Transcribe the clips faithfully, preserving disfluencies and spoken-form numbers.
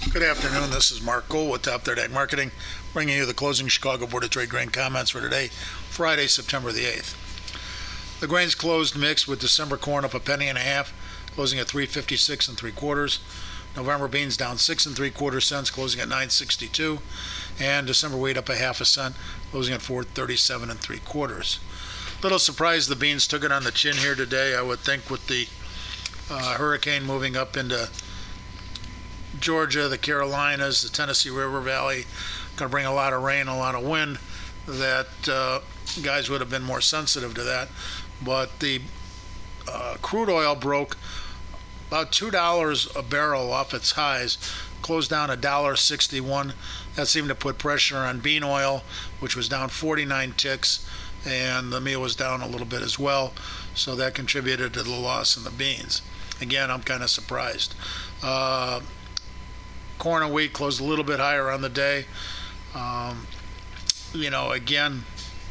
Good afternoon. This is Mark Gould with Top Third Ag Marketing, bringing you the closing Chicago Board of Trade grain comments for today, Friday, September the eighth. The grains closed mixed with December corn up a penny and a half, closing at three fifty-six and three quarters. November beans down six and three quarter cents, closing at nine sixty-two, and December wheat up a half a cent, closing at four thirty-seven and three quarters. Little surprised the beans took it on the chin here today. I would think with the uh, hurricane moving up into Georgia, the Carolinas, the Tennessee River Valley, going to bring a lot of rain, a lot of wind, that uh, guys would have been more sensitive to that. But the uh, crude oil broke about two dollars a barrel off its highs, closed down one dollar sixty-one. That seemed to put pressure on bean oil, which was down forty-nine ticks, and the meal was down a little bit as well. So that contributed to the loss in the beans. Again, I'm kind of surprised. Uh, corn and wheat closed a little bit higher on the day. Um, you know, again,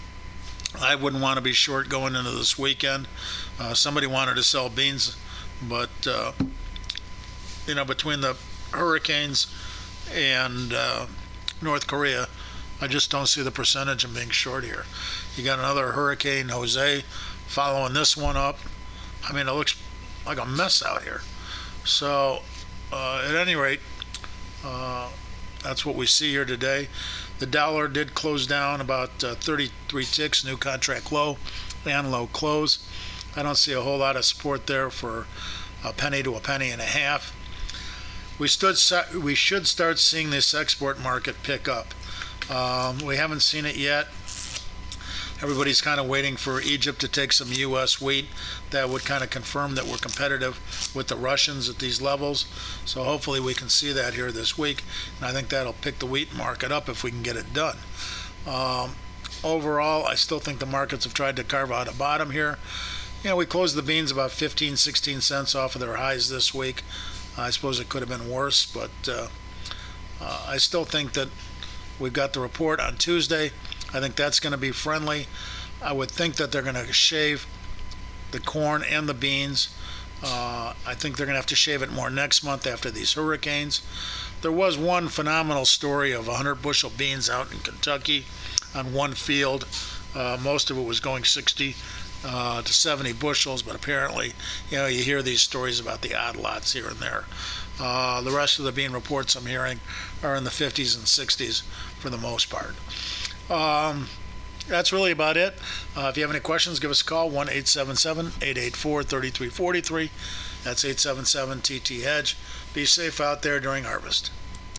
I wouldn't want to be short going into this weekend. Uh, somebody wanted to sell beans, but, uh, you know, between the hurricanes and uh, North Korea, I just don't see the percentage in being short here. You got another Hurricane Jose following this one up. I mean, it looks like a mess out here. So, uh, at any rate, uh, that's what we see here today. The dollar did close down about uh, thirty-three ticks, new contract low and low close. I don't see a whole lot of support there for a penny to a penny and a half. We stood. We should start seeing this export market pick up. Um, we haven't seen it yet. Everybody's kind of waiting for Egypt to take some U S wheat. That would kind of confirm that we're competitive with the Russians at these levels. So hopefully we can see that here this week. And I think that'll pick the wheat market up if we can get it done. Um, overall, I still think the markets have tried to carve out a bottom here. You know, we closed the beans about fifteen, sixteen cents off of their highs this week. I suppose it could have been worse, but uh, uh, I still think that we've got the report on Tuesday. I think that's going to be friendly. I would think that they're going to shave the corn and the beans. Uh, I think they're going to have to shave it more next month after these hurricanes. There was one phenomenal story of one hundred bushel beans out in Kentucky on one field. Uh, most of it was going sixty uh, to seventy bushels, but apparently, you know, you hear these stories about the odd lots here and there. Uh, the rest of the bean reports I'm hearing are in the fifties and sixties for the most part. Um, that's really about it. Uh, if you have any questions, give us a call, one eight seven seven, eight eight four, three three four three. That's eight seven seven T T Hedge. Be safe out there during harvest.